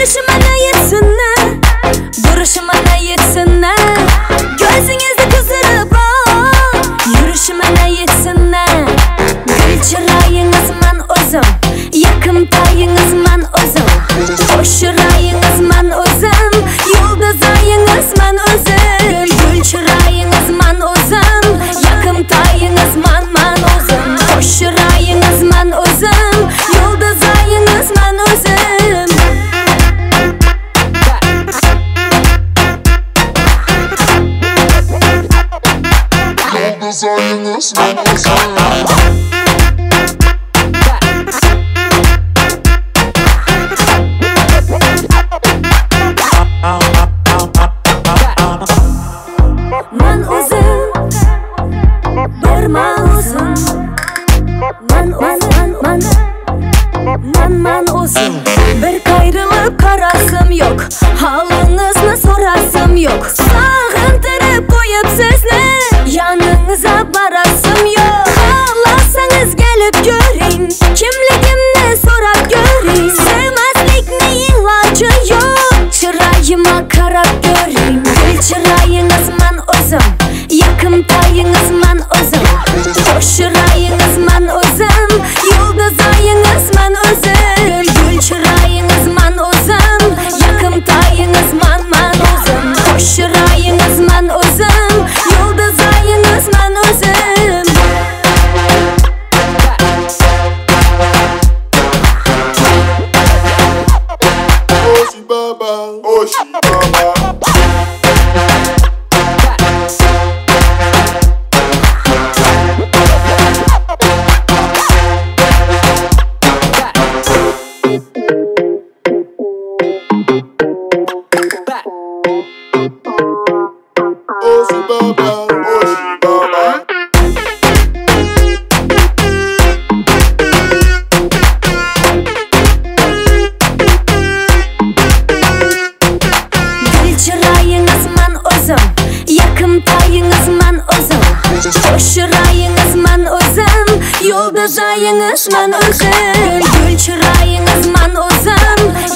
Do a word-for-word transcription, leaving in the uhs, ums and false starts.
Gülüşüm ana yetsinler, duruşum ana yetsinler. Gözünüzde kızdırıp yürüşüm ana yetsinler. Gül çırayınız man o'zim, yakın tayınız man o'zim. Hoş yurayınız man o'zim, yulduzayınız man o'zim. Gül çırayınız man o'zim, yakın tayınız man man o'zim. Hoş yurayınız man o'zim, yulduzayınız man o'zim. Yulduzayınız man o'zim. Man o'zim, bir man o'zim. Man man man man man man o'zim. Bir qayrilib qarasam yo'q, holingizni so'rasam yo'q. Sog'intirib qo'yib sizni yaningizga borasam yo'q. Xohlasangiz kelib ko'ring, kimligimni so'rab ko'ring. Sevmaslikning iloji yo'q, chiroyimga qarab ko'ring. Gul chirayingiz man o'zim, yakın tayingiz man o'zim. Hoş yurayingiz man o'zim, yulduzayingiz man o'zim. Gul chirayingiz man o'zim, yakın tayingiz man man o'zim. Hoş yurayingiz man o'zim, yulduzayingiz man o'zim. Oshi baba, Oshi baba. Oshi baba, Oshi baba. Gül chirayingiz man o'zim, yakın tayingiz man o'zim. Hoş yurayingiz man o'zim, yulduzayingiz man o'zim. Gul chirayingiz man o'zim,